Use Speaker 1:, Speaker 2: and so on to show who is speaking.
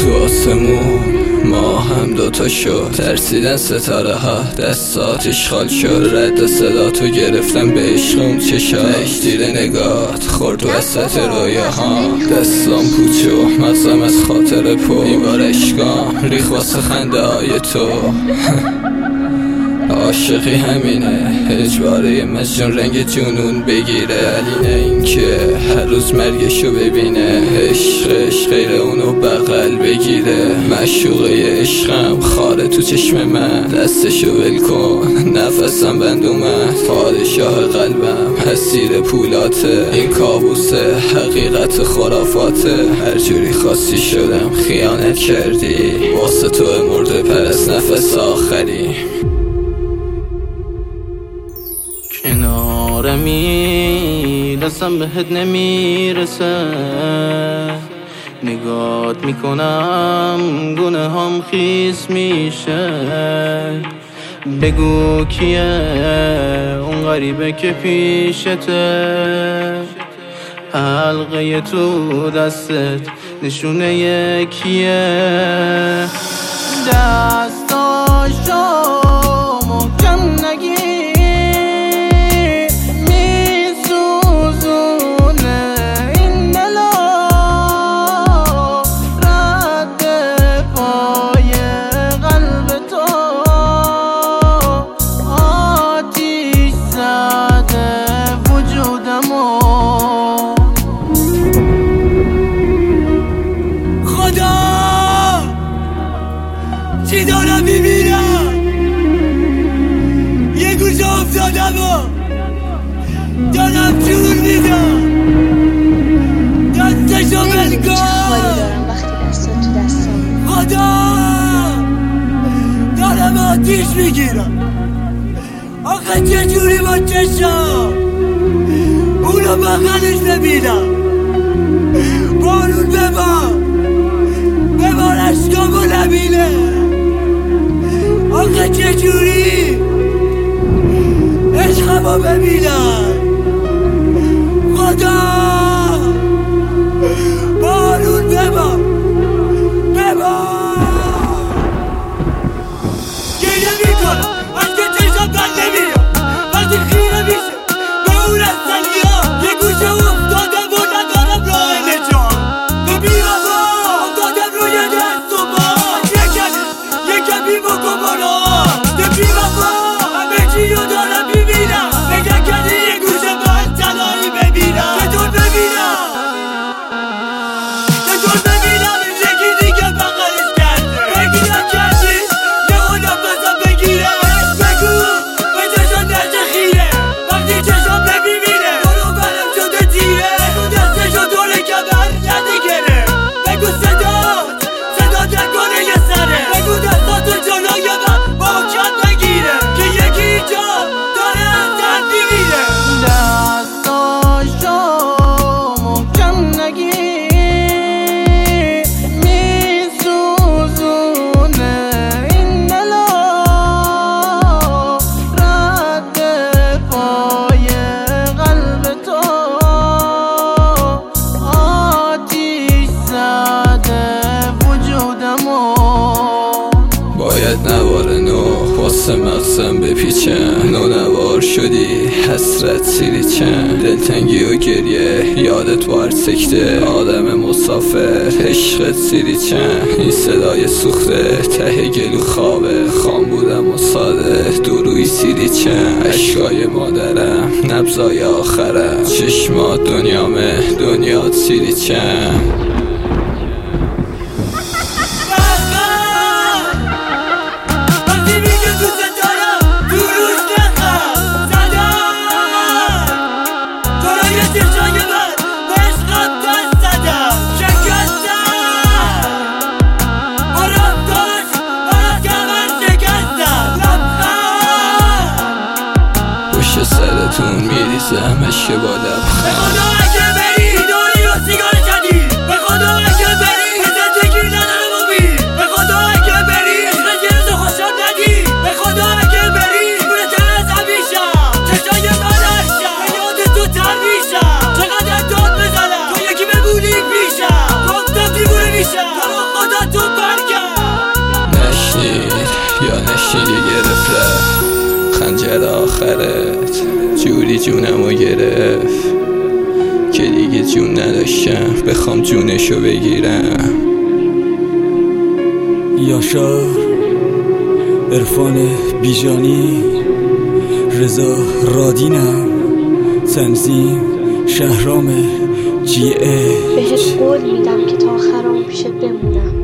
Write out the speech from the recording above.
Speaker 1: تو آسمون ما هم دوتا شد، ترسیدن ستاره ها دستات اشغال شد. رد صدا تو گرفتم به عشقم چشاش، تیر نگات خورد وسط رویاها. دستام پوچو مغزم از خاطر پر، این بار عشقام ریخ واسه خنده های تو. عاشقی همینه، اجباره مجنون رنگ جنون بگیره، ولی نه اینکه هر روز مرگشو ببینه. عشقش غیر اونو بغل بگیره، معشوقه عشقم خاره تو چشم من. دستشو ول کن نفسم بند اومد، پادشاه قلبم اسیر پولاته. این کابوسه حقیقت خرافاته، هر جوری خواستی شدم خیانت کردی، واسه تو مرده پرست نفس آخری.
Speaker 2: کناره میرسم بهت نمیرسه، نگات میکنم گونه هم خیس میشه. بگو کیه اون غریبه که پیشته، حلقه تو دستت نشونه کیه. دستاشو محکم نگیر،
Speaker 3: چی دارم میبینم؟ یه گوشه افتادم و دارم جور میدم. دستشو بل کن.
Speaker 4: چه حالی دارم وقتی دستات تو دستام.
Speaker 3: خدا دارم آتیش میگیرم. آخه چجوری با چشم اونو بغلش ببینم. بارون ببار عشقامو نبینه. آخه چجوری عشقمو ببینم. خدا بارون ببار گریه میکنم از که چشم بند نمیرم. وقتی خیره میشه به اون از سنگی‌ها، یه گوشه افتادم و ندارم راه نجات. ببین بابا افتادم روی دست و پا، یه کمی بکن بالا. ببین بابا همه چی رو دارم میبینم. بگه کردی یه گوشه من تنهایی ببینم. چطور ببینم یکی دیگه بغلش کرده. بگی نکردی یه اون نفسم بگیره. بگو به چشم نشه خیره، وقتی چشم ببینه برو برم شده تیره. بگو دستشو دور کمر نده گره. بگو صدا نکنه یه سره. بگو دستاتو جلوی من محکم بگیره که یکی اینجا داره از دردی میره.
Speaker 2: دستاشو محکم نگیر، میسوزونه این دلو. رد پای قلب تو آتیش زده وجودمو.
Speaker 1: باید نوار نو واسه مغزم بپیچم. نونوار شدی حسرت سیریچم، دلتنگی و گریه یادت بار سکته. آدم مسافر عشقت سیریچم، این صدای سوخته ته گلو خوابه. خام بودم و ساده دروی سیریچم، عشقای مادرم نبضای آخرم. چشمات دنیامه دنیات سیریچم. سرتون میریزم عشق با لبخند.
Speaker 3: به خدا اگه بری داری رو سیگار کردی. به خدا اگه بری زندگی نداره مبی. به خدا اگه بری عشق جنس خوشم ندی. به خدا اگه بری پول ترس همیشم. چشای من هرشم به یاد تو تر میشم. چقدر داد بزنم تو یکی بمونی پیشم. گفتم دیوونه میشم تو خدا تو
Speaker 1: گرفت خنجر آخرت جوری جونمو گرفت که دیگه جون نداشتم بخوام جونشو بگیرم.
Speaker 5: یاشار، عرفان بیجانی، رضا رادینم، تنظیم شهرام GH.
Speaker 4: بهت قول میدم که تا آخرام پیشت بمونم.